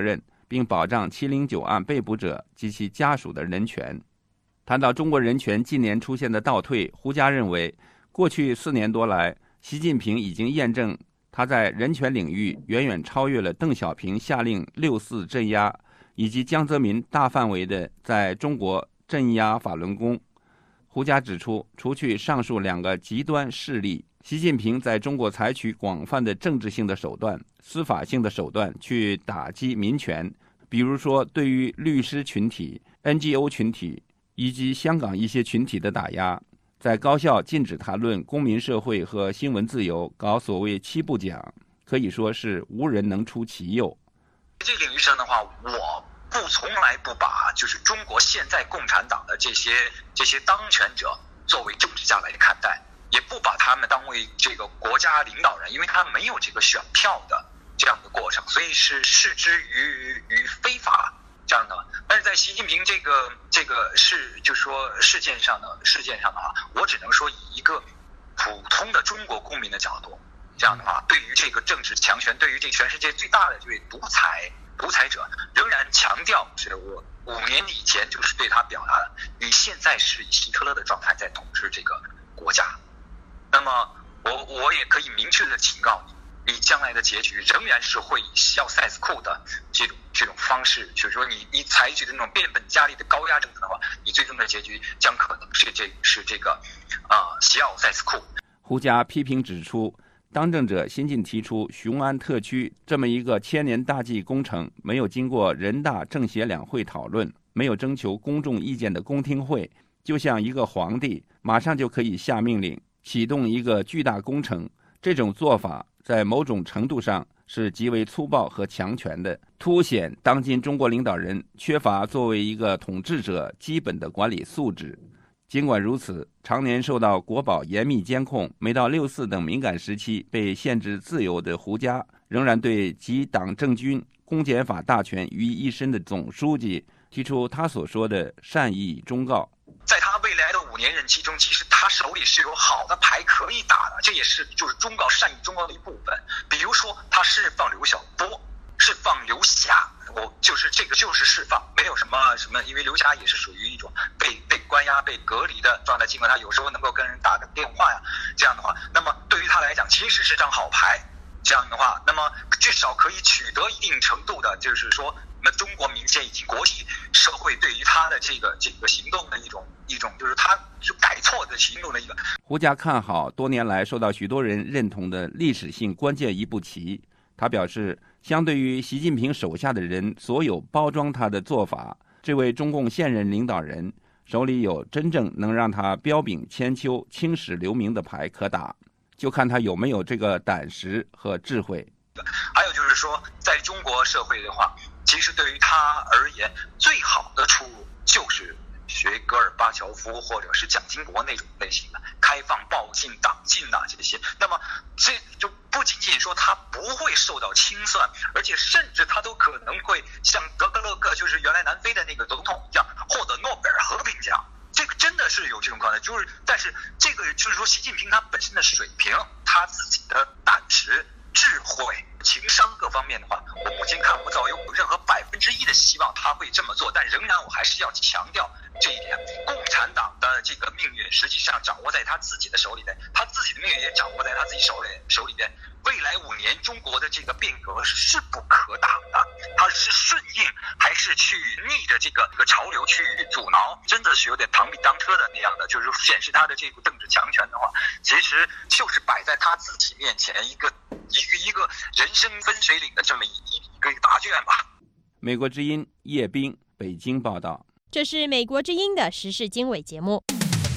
并保障709案被捕者及其家属的人权。谈到中国人权近年出现的倒退，胡佳认为，过去4年多来，习近平已经验证他在人权领域远远超越了邓小平下令6·4镇压，以及江泽民大范围的在中国镇压法轮功。胡佳指出，除去上述2个极端势力，习近平在中国采取广泛的政治性的手段、司法性的手段去打击民权，比如说对于律师群体、NGO 群体以及香港一些群体的打压，在高校禁止谈论公民社会和新闻自由，搞所谓7不讲，可以说是无人能出其右。 这个领域上的话，我从来不把就是中国现在共产党的这些当权者作为政治家来看待，也不把他们当为这个国家领导人，因为他没有这个选票的这样的过程，所以是视之于非法这样的。但是在习近平这个就是说事件上的话，我只能说以一个普通的中国公民的角度，这样的话，对于这个政治强权，对于这个全世界最大的这位独裁者，仍然强调，是我5年以前就是对他表达的，你现在是以希特勒的状态在统治这个国家。那么我也可以明确的警告你，你将来的结局仍然是会以西奥塞斯库的这种方式，就是说你采取的那种变本加厉的高压政策的话，你最终的结局将可能是这个西奥塞斯库。 胡佳批评指出，当政者新近提出雄安特区这么一个1000年大计工程，没有经过人大政协两会讨论，没有征求公众意见的公听会，就像一个皇帝马上就可以下命令启动一个巨大工程，这种做法在某种程度上是极为粗暴和强权的，凸显当今中国领导人缺乏作为一个统治者基本的管理素质。尽管如此，常年受到国保严密监控，每到6·4等敏感时期被限制自由的胡佳，仍然对集党政军公检法大权于一身的总书记提出他所说的善意忠告。 在他未来的5年任期中，其实他手里是有好的牌可以打的，这也是就是忠告善意忠告的一部分。比如说，他释放刘晓波，释放刘霞，这个就是释放，没有什么，因为刘霞也是属于一种被关押、被隔离的状态，尽管他有时候能够跟人打个电话呀，这样的话，那么对于他来讲，其实是张好牌。这样的话，那么至少可以取得一定程度的，就是说，那中国民间以及国际社会对于他的这个行动的一种，就是他改错的行动的一个。 胡佳看好多年来受到许多人认同的历史性关键一步棋。他表示，相对于习近平手下的人所有包装他的做法，这位中共现任领导人手里有真正能让他彪炳千秋、青史留名的牌可打，就看他有没有这个胆识和智慧。 还有就是说，在中国社会的话，其实对于他而言，最好的出路就是学戈尔巴乔夫或者是蒋经国那种类型的开放报禁、党禁啊这些。那么这就不仅仅说他不会受到清算，而且甚至他都可能会像德格勒克，就是原来南非的那个总统一样，获得诺贝尔和平奖。这个真的是有这种可能，但是这个就是说，习近平他本身的水平，他自己的胆识、智慧、情商各方面的话，我目前看不到有任何1%的希望他会这么做。但仍然，我还是要强调这一点：共产党的这个命运实际上掌握在他自己的手里边，他自己的命运也掌握在他自己手里边。未来5年中国的这个变革是势不可挡的，他是顺应还是去逆着这个潮流去阻挠，真的是有点螳臂当车的那样的，就是显示他的这个政治强权的话，其实就是摆在他自己面前一个人生分水岭的这么一个答卷吧。 美国之音叶冰北京报道。 这是美国之音的时事经纬节目。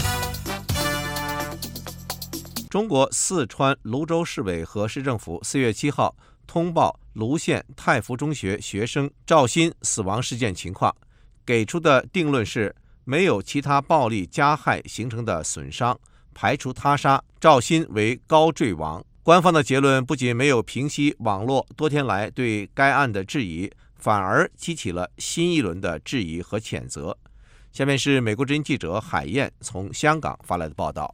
中国四川泸州市委和市政府4月7号通报泸县太福中学学生赵鑫死亡事件情况，给出的定论是没有其他暴力加害形成的损伤，排除他杀，赵鑫为高坠亡。官方的结论不仅没有平息网络多天来对该案的质疑，反而激起了新一轮的质疑和谴责。下面是美国之音记者海燕从香港发来的报道。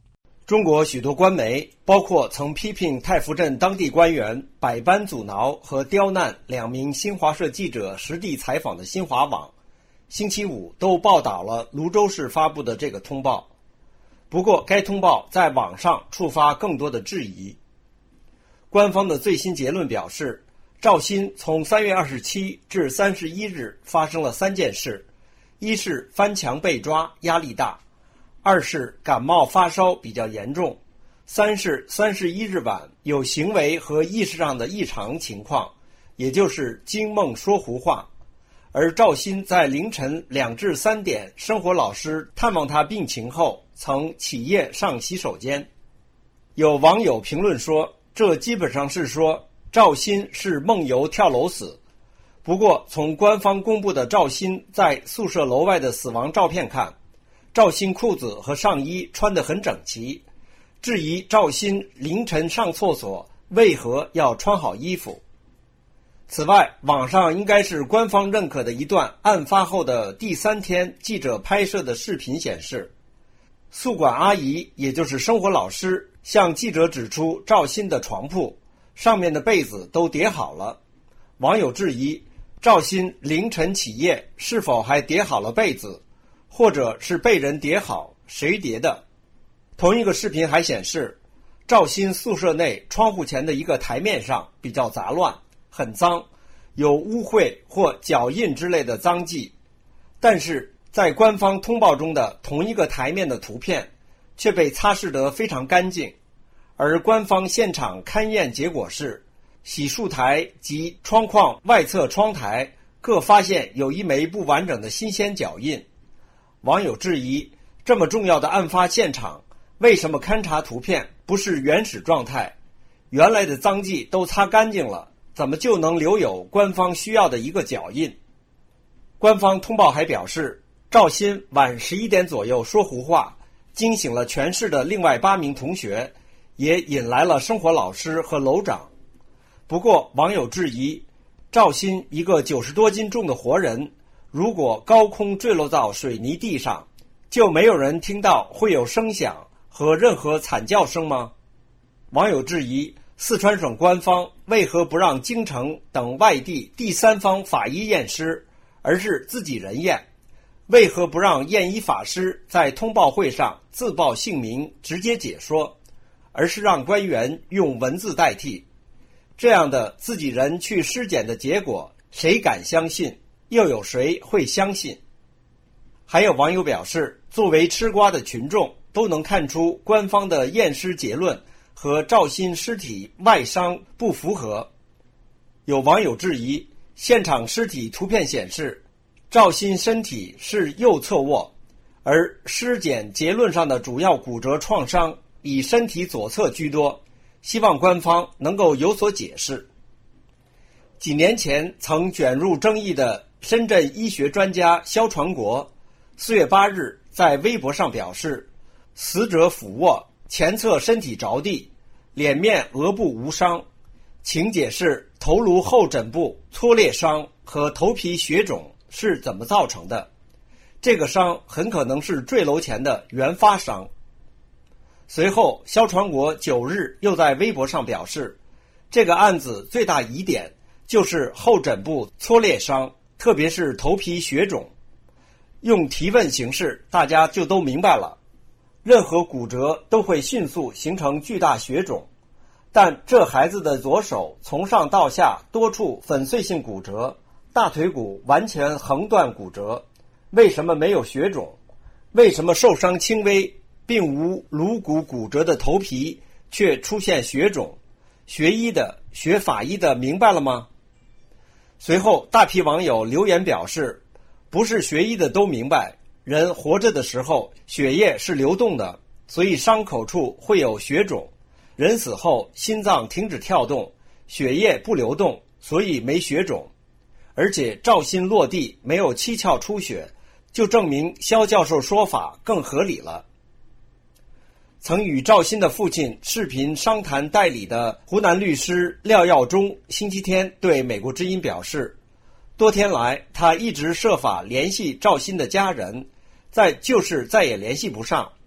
中国许多官媒，包括曾批评太福镇当地官员百般阻挠和刁难2名新华社记者实地采访的新华网，星期五都报道了泸州市发布的这个通报。不过，该通报在网上触发更多的质疑。官方的最新结论表示，赵鑫从3月27至31日发生了3件事：一是翻墙被抓，压力大；二是感冒发烧比较严重；三是31日晚有行为和意识上的异常情况，也就是惊梦说胡话。而赵鑫在凌晨2至3点，生活老师探望他病情后，曾起夜上洗手间。有网友评论说，这基本上是说赵鑫是梦游跳楼死。不过，从官方公布的赵鑫在宿舍楼外的死亡照片看，赵鑫裤子和上衣穿得很整齐，质疑赵鑫凌晨上厕所为何要穿好衣服。此外，网上应该是官方认可的一段案发后的第3天记者拍摄的视频显示，宿管阿姨，也就是生活老师，向记者指出赵鑫的床铺上面的被子都叠好了。网友质疑，赵鑫凌晨起夜是否还叠好了被子，或者是被人叠好，谁叠的？同一个视频还显示，赵鑫宿舍内窗户前的一个台面上比较杂乱，很脏，有污秽或脚印之类的脏迹。但是在官方通报中的同一个台面的图片却被擦拭得非常干净，而官方现场勘验结果是，洗漱台及窗框外侧窗台各发现有1枚不完整的新鲜脚印。网友质疑，这么重要的案发现场，为什么勘查图片不是原始状态？原来的脏迹都擦干净了，怎么就能留有官方需要的一个脚印？官方通报还表示，赵鑫晚11点左右说胡话，惊醒了全市的另外8名同学，也引来了生活老师和楼长。不过，网友质疑，赵鑫一个90多斤重的活人，如果高空坠落到水泥地上，就没有人听到会有声响和任何惨叫声吗？网友质疑，四川省官方为何不让京城等外地第三方法医验尸，而是自己人验？为何不让验医法师在通报会上自报姓名直接解说，而是让官员用文字代替？这样的自己人去尸检的结果，谁敢相信？又有谁会相信？还有网友表示，作为吃瓜的群众都能看出官方的验尸结论和赵鑫尸体外伤不符合。有网友质疑，现场尸体图片显示赵鑫身体是右侧卧，而尸检结论上的主要骨折创伤以身体左侧居多，希望官方能够有所解释。几年前曾卷入争议的深圳医学专家肖传国4月8日在微博上表示，死者俯卧，前侧身体着地，脸面额部无伤，请解释头颅后枕部挫裂伤和头皮血肿是怎么造成的？这个伤很可能是坠楼前的原发伤。随后，肖传国9日又在微博上表示，这个案子最大疑点就是后枕部挫裂伤，特别是头皮血肿。用提问形式，大家就都明白了。任何骨折都会迅速形成巨大血肿，但这孩子的左手从上到下多处粉碎性骨折，大腿骨完全横断骨折，为什么没有血肿？为什么受伤轻微并无颅骨骨折的头皮却出现血肿？学医的、学法医的明白了吗？随后大批网友留言表示，不是学医的都明白，人活着的时候血液是流动的，所以伤口处会有血肿，人死后心脏停止跳动，血液不流动，所以没血肿。而且赵鑫落地没有七窍出血，就证明肖教授说法更合理了。曾与赵鑫的父亲视频商谈代理的湖南律师廖耀忠星期天对美国之音表示，多天来他一直设法联系赵鑫的家人，就是再也联系不上，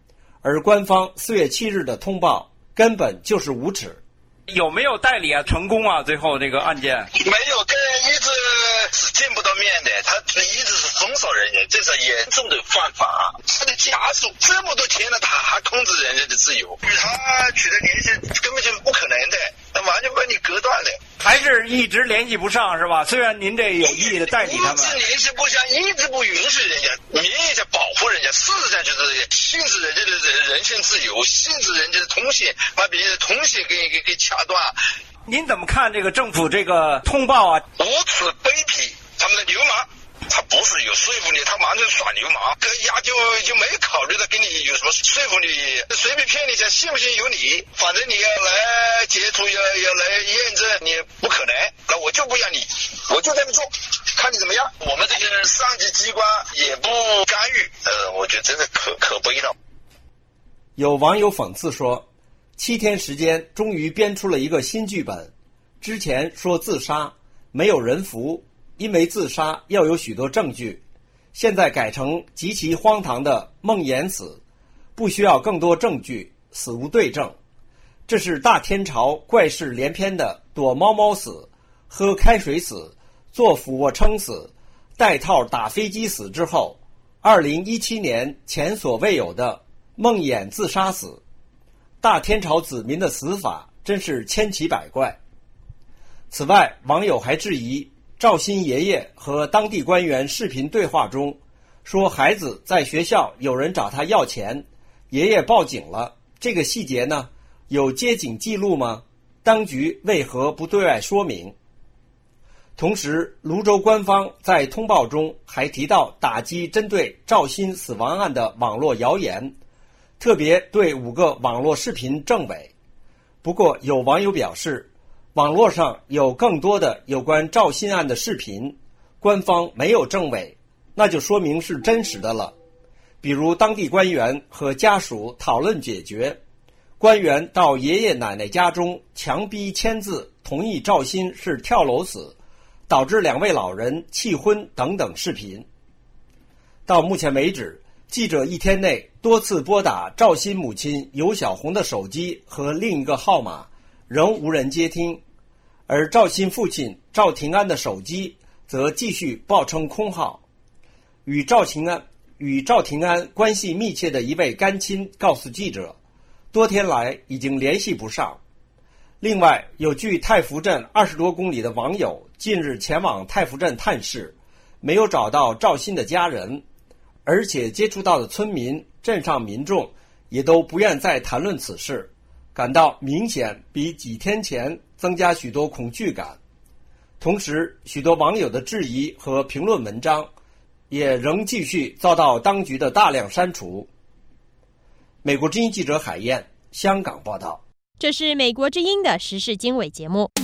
而官方4月7日的通报根本就是无耻。 有没有代理啊？成功啊？最后这个案件没有，跟人一直是见不到面的，他一直是封锁人家，这是严重的犯法。他的家属这么多天了，他还控制人家的自由，与他取得联系根本就不可能的，那完全把你隔断的。 还是一直联系不上是吧？虽然您这有意的代理他们， 一直联系不上，一直不允许人家，明也在保护人家，事实上就是限制人家的人身自由，限制人家的通信，把别人的通信给掐断。 您怎么看这个政府这个通报啊？ 无耻卑鄙，他们的流氓。他不是有说服力，他完全耍流氓，跟丫就没考虑到跟你有什么说服力，随便骗你一下，信不信由你，反正你要来截图，要来验证，你不可能，那我就不要你，我就这么做，看你怎么样。我们这些上级机关也不干预，我觉得真的可悲了。 有网友讽刺说，7天时间终于编出了一个新剧本，之前说自杀，没有人服。因为自杀要有许多证据，现在改成极其荒唐的梦魇死，不需要更多证据，死无对证。这是大天朝怪事连篇的躲猫猫死、喝开水死、做俯卧撑死、带套打飞机死之后，2017年前所未有的梦魇自杀死。大天朝子民的死法真是千奇百怪。此外，网友还质疑赵鑫爷爷和当地官员视频对话中说孩子在学校有人找他要钱，爷爷报警了，这个细节呢，有接警记录吗？当局为何不对外说明？同时，泸州官方在通报中还提到打击针对赵鑫死亡案的网络谣言，特别对5个网络视频证伪。不过有网友表示，网络上有更多的有关赵鑫案的视频，官方没有证伪，那就说明是真实的了。比如当地官员和家属讨论解决，官员到爷爷奶奶家中强逼签字同意赵鑫是跳楼死，导致2位老人弃婚等等视频。到目前为止，记者1天内多次拨打赵鑫母亲尤小红的手机和另一个号码，仍无人接听，而赵鑫父亲赵廷安的手机则继续报称空号。与赵廷安关系密切的一位干亲告诉记者，多天来已经联系不上。另外，有距太福镇20多公里的网友近日前往太福镇探视，没有找到赵鑫的家人，而且接触到的村民、镇上民众也都不愿再谈论此事，感到明显比几天前增加许多恐惧感。同时，许多网友的质疑和评论文章也仍继续遭到当局的大量删除。美国之音记者海燕，香港报道。 这是美国之音的时事经纬节目。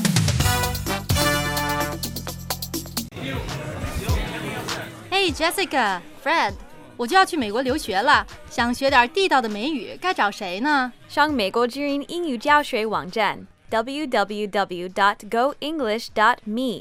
Hey Jessica、Fred， 我就要去美国留学了，想学点地道的美语，该找谁呢？ 上美国之音英语教学网站 www.goenglish.me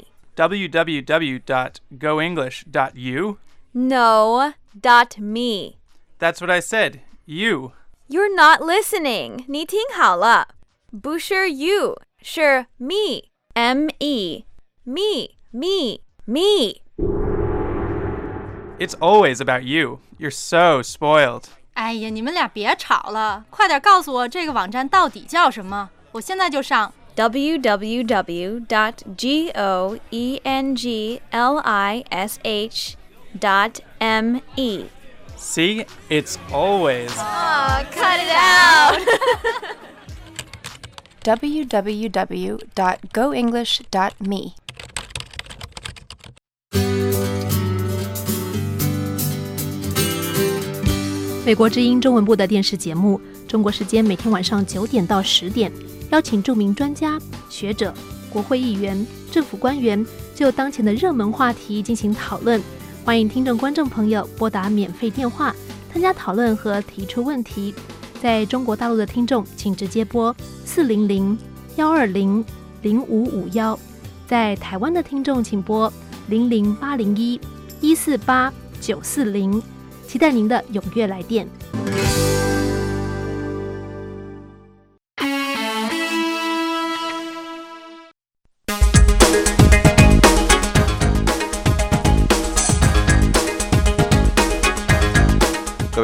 www.goenglish.u No, .me. That's what I said. You. You're not listening. 你听好了，不是 you， 是 me. M-E. Me. Me. Me. It's always about you. You're so spoiled. 哎呀，你们俩别吵了，快点告诉我这个网站到底叫什么，我现在就上。 www.goenglish.me See? It's always. Oh, cut it out! www.goenglish.me 美国之音中文部的电视节目，中国时间每天晚上9点到10点，邀请著名专家、学者、国会议员、政府官员就当前的热门话题进行讨论。欢迎听众观众朋友拨打免费电话参加讨论和提出问题。在中国大陆的听众请直接拨400-120-0551，在台湾的听众请拨00801-148-940，期待您的踊跃来电。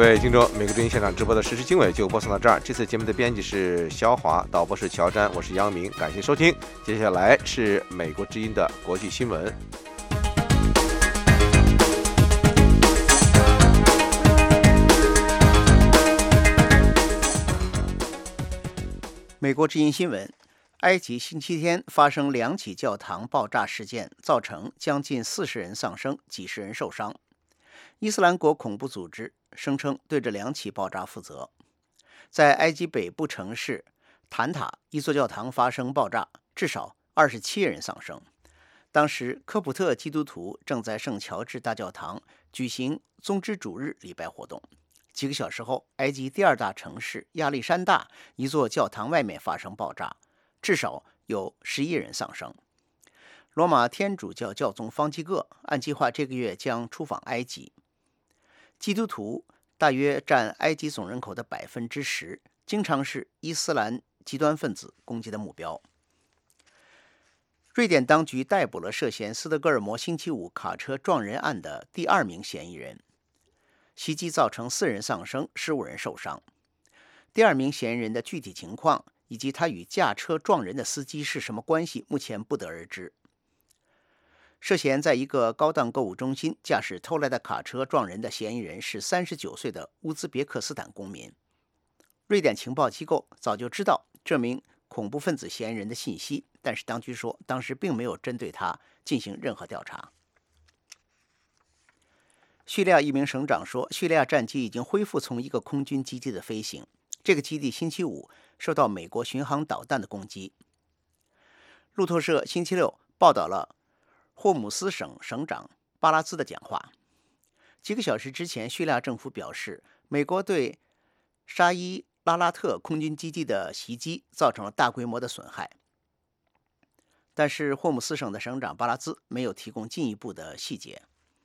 位听众，美国之音现场直播的时事经纬就播送到这儿。这次节目的编辑是肖华，导播是乔詹，我是杨明，感谢收听。接下来是美国之音的国际新闻。 美国之音新闻：埃及星期天发生2起教堂爆炸事件，造成将近40人丧生，几十人受伤。伊斯兰国恐怖组织声称对这2起爆炸负责。在埃及北部城市坦塔，一座教堂发生爆炸，至少27人丧生。当时，科普特基督徒正在圣乔治大教堂举行宗之主日礼拜活动。几个小时后，埃及第2大城市亚历山大一座教堂外面发生爆炸，至少有11人丧生。罗马天主教教宗方济各按计划这个月将出访埃及。基督徒大约占埃及总人口的10%，经常是伊斯兰极端分子攻击的目标。瑞典当局逮捕了涉嫌斯德哥尔摩星期五卡车撞人案的第2名嫌疑人。袭击造成4人丧生，15人受伤。第2名嫌疑人的具体情况以及他与驾车撞人的司机是什么关系，目前不得而知。涉嫌在一个高档购物中心驾驶偷来的卡车撞人的嫌疑人是39岁的乌兹别克斯坦公民。瑞典情报机构早就知道这名恐怖分子嫌疑人的信息，但是当局说当时并没有针对他进行任何调查。叙利亚一名省长说，叙利亚战机已经恢复从一个空军基地的飞行。这个基地星期五受到美国巡航导弹的攻击。路透社星期六报道了霍姆斯省省长巴拉兹的讲话。几个小时之前，叙利亚政府表示，美国对沙伊拉拉特空军基地的袭击造成了大规模的损害。但是霍姆斯省的省长巴拉兹没有提供进一步的细节。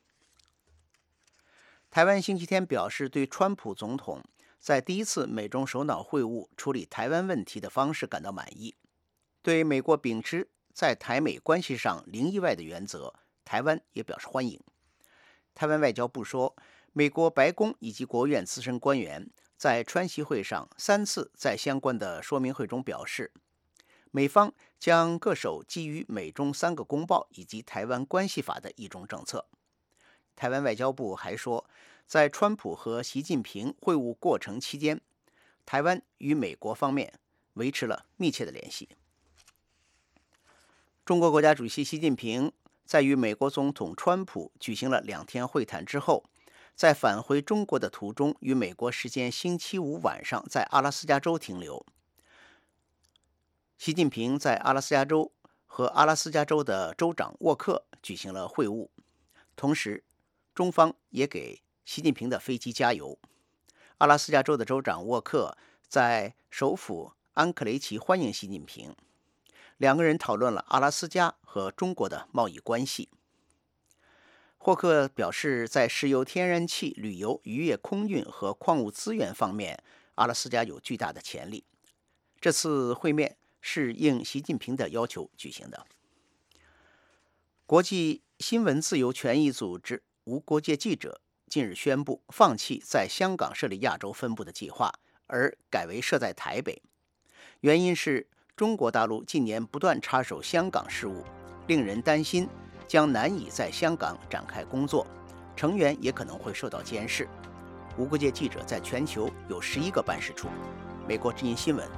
台湾星期天表示，对川普总统在第1次美中首脑会晤处理台湾问题的方式感到满意。对美国秉持在台美关系上零意外的原则，台湾也表示欢迎。台湾外交部说，美国白宫以及国务院资深官员在川习会上3次在相关的说明会中表示，美方将恪守基于美中3个公报以及台湾关系法的一中政策。台湾外交部还说，在川普和习近平会晤过程期间，台湾与美国方面维持了密切的联系。中国国家主席习近平在与美国总统川普举行了2天会谈之后，在返回中国的途中，于美国时间星期五晚上在阿拉斯加州停留。习近平在阿拉斯加州和阿拉斯加州的州长沃克举行了会晤，同时中方也给习近平的飞机加油。阿拉斯加州的州长沃克在首府安克雷奇欢迎习近平，2个人讨论了阿拉斯加和中国的贸易关系。霍克表示，在石油、天然气、旅游、渔业、空运和矿物资源方面，阿拉斯加有巨大的潜力。这次会面是应习近平的要求举行的。国际新闻自由权益组织无国界记者近日宣布放弃在香港设立亚洲分部的计划，而改为设在台北。原因是中国大陆近年不断插手香港事务，令人担心将难以在香港展开工作，成员也可能会受到监视。无国界记者在全球有11个办事处。美国之音新闻。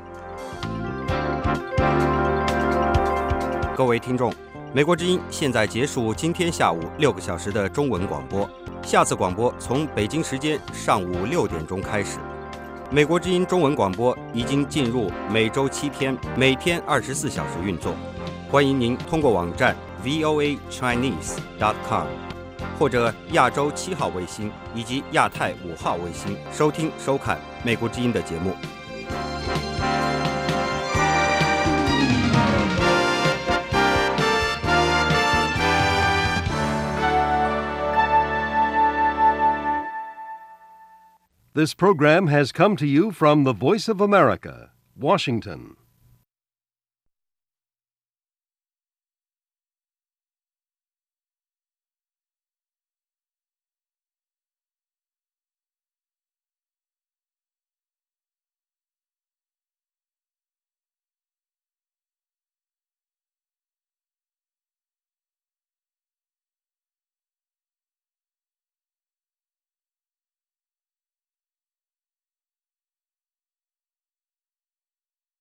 各位听众，美国之音现在结束今天下午6个小时的中文广播，下次广播从北京时间上午6点钟开始。美国之音中文广播已经进入每周7天，每天24小时运作。欢迎您通过网站 voachinese.com 或者亚洲7号卫星以及亚太5号卫星收听收看美国之音的节目。 This program has come to you from the Voice of America, Washington.